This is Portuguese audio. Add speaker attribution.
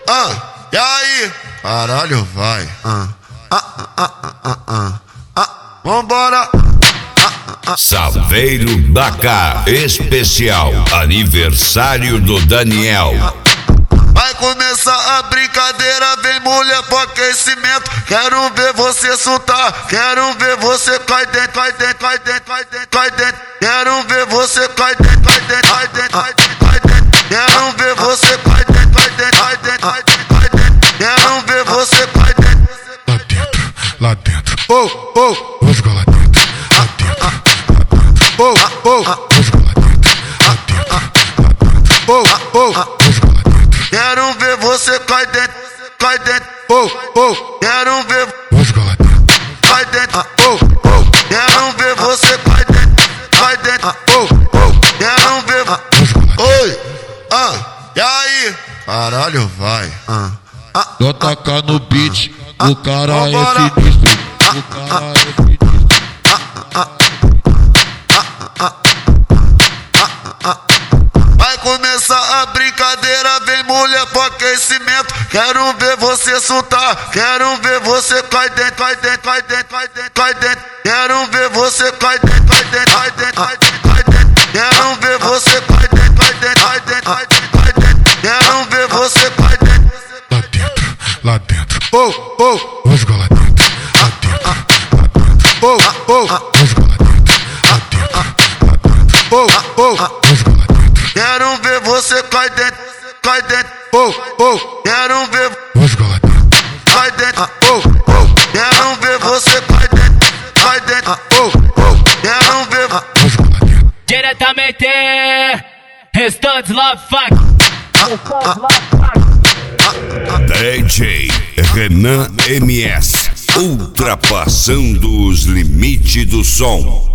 Speaker 1: E aí? Caralho, vai. Vambora.
Speaker 2: Saveiro da K especial aniversário do Daniel.
Speaker 1: Vai começar a brincadeira, vem mulher pro aquecimento. Quero ver você soltar, quero ver você cai dentro, cai dentro, cai dentro, cai dentro, cai dentro. Quero ver você cai dentro, cai dentro, cai dentro, cai dentro, cai dentro. Quero ver você cai dentro, cai dentro, cai dentro, cai dentro, cai dentro. Quero ver você cai dentro.
Speaker 3: Lá dentro, vamos lá dentro, lá dentro, vamos lá dentro, lá dentro, vamos lá dentro.
Speaker 1: Quero ver você cai dentro, cai dentro. Quero ver
Speaker 3: vamos lá dentro,
Speaker 1: cai dentro. Quero ver você cai dentro, cai dentro. Quero ver. Oi, e aí? Caralho, vai.
Speaker 4: Só tacar no beat, o cara é sinistro, o cara é sinistro.
Speaker 1: Vai começar a brincadeira, vem mulher pro aquecimento. Quero ver você soltar, quero ver você cai dentro, cai dentro, cai dentro, cai dentro, cai dentro. Quero ver você cai dentro, cai dentro, cai dentro, cai dentro, cai dentro. Quero ver você cai dentro, cai dentro, cai dentro, cai dentro, cai dentro. Quero ver você cai dentro.
Speaker 3: Lá dentro, vamos lá dentro, lá dentro, lá dentro, vamos lá dentro, lá dentro, vamos lá dentro.
Speaker 1: Quero ver você cai dentro, cai dentro. Quero ver
Speaker 3: vamos lá dentro,
Speaker 1: cai dentro. Quero ver você cai dentro, cai dentro. Quero ver
Speaker 3: vamos lá dentro.
Speaker 5: Diretamente, Restantes Love Fuck.
Speaker 2: DJ Renan MS, ultrapassando os limites do som.